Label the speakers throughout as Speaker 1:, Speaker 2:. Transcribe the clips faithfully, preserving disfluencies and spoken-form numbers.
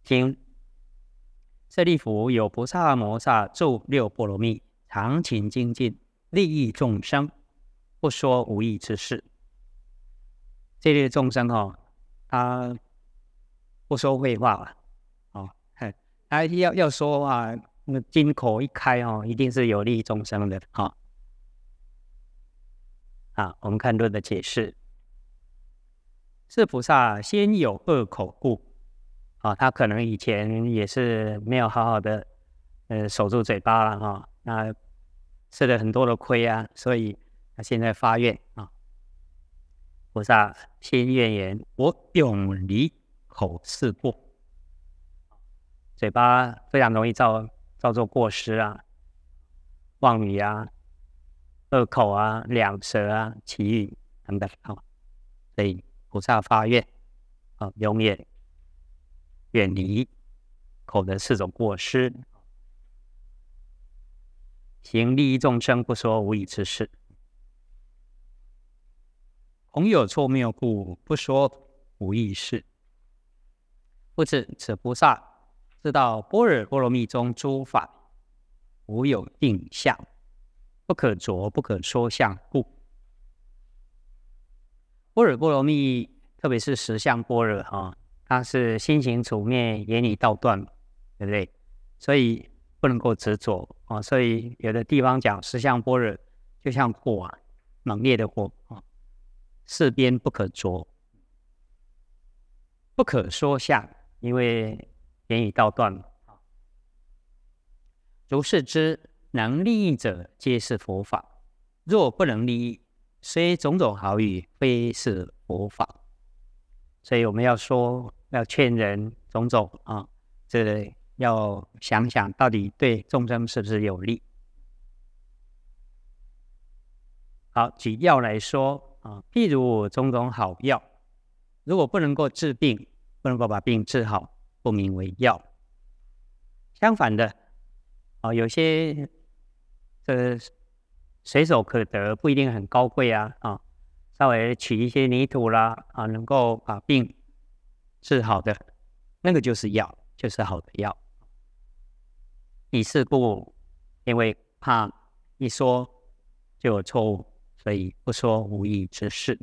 Speaker 1: 经。舍利弗，有菩萨摩萨住六波罗蜜，常勤精进，利益众生，不说无益之事。这类众生哦，他不说废话哦，他要要说话，那金口一开哦，一定是有利众生的哦。啊，我们看论的解释，是菩萨先有恶口故。啊，他可能以前也是没有好好的呃守住嘴巴了哈、哦，那吃了很多的亏啊，所以他现在发愿啊，菩萨先愿言：我永离口是过。嘴巴非常容易造造作过失啊，妄语啊、恶口啊、两舌啊、绮语等等啊，所以菩萨发愿啊，永远远离口的四种过失，行利益众生，不说无益之事。恐有错谬故，不说无益事。不知此菩萨知道般若波罗蜜中诸法无有定相，不可着，不可说相故。般若波罗蜜，特别是实相般若哈，它是心行处灭，言语道断，对不对？所以不能够执着啊。所以有的地方讲实相般若，就像火啊，猛烈的火啊，四边不可着，不可说相，因为言语道断。如是知，能利益者，皆是佛法；若不能利益，虽种种好语，非是佛法。所以我们要说，要劝人种种啊，这个要想想到底对众生是不是有利。好，举药来说啊，譬如种种好药，如果不能够治病，不能够把病治好，不名为药。相反的，啊，有些这随手可得，不一定很高贵啊啊，稍微取一些泥土啦啊，能够把病治好的，那个就是药，就是好的药。以是故，因为怕一说就有错误，所以不说无益之事。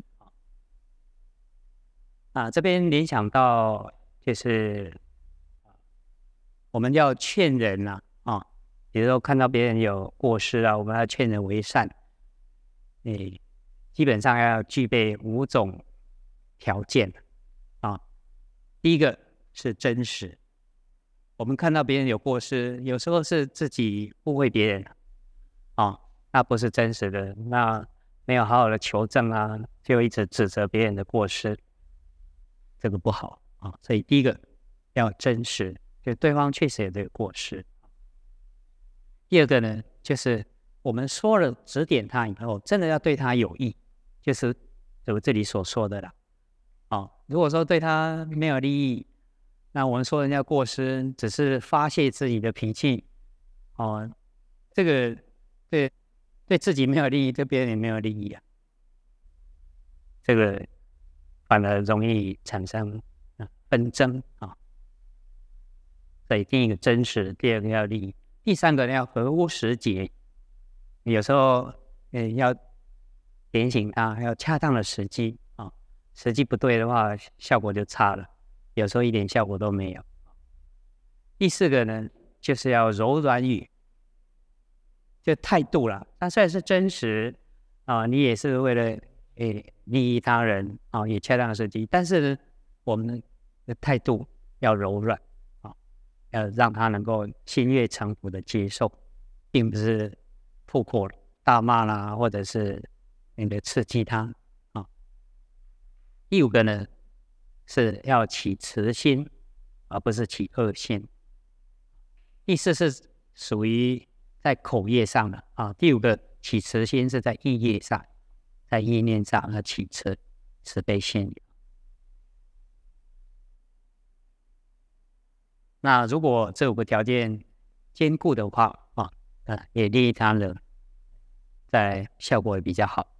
Speaker 1: 啊，这边联想到就是我们要劝人呐啊。比如说看到别人有过失啊，我们要劝人为善，诶，基本上要具备五种条件啊。第一个是真实，我们看到别人有过失，有时候是自己误会别人啊，那不是真实的，那没有好好的求证啊，就一直指责别人的过失，这个不好啊。所以第一个要真实，就对方确实有这个过失。第二个呢，就是我们说了指点他以后，真的要对他有益，就是我这里所说的啦。哦，如果说对他没有利益，那我们说人家过失，只是发泄自己的脾气，哦，这个对对自己没有利益，对别人也没有利益啊，这个反而容易产生纷争啊。所以第一个真实，第二个要利益。第三个要合乎时节，有时候呃要点醒他，要恰当的时机啊，时机不对的话，效果就差了，有时候一点效果都没有。第四个呢，就是要柔软语，就态度啦。它虽然是真实啊，你也是为了诶利益他人啊，也恰当的时机，但是呢，我们的态度要柔软。要让他能够心悦诚服的接受，并不是破口大骂啦，或者是那个刺激他啊。第五个呢，是要起慈心，而不是起恶心。第四是属于在口业上的啊。第五个起慈心是在意业上，在意念上要起慈慈悲心。那如果这五个条件兼顾的话啊，呃，也利益他人，在效果也比较好。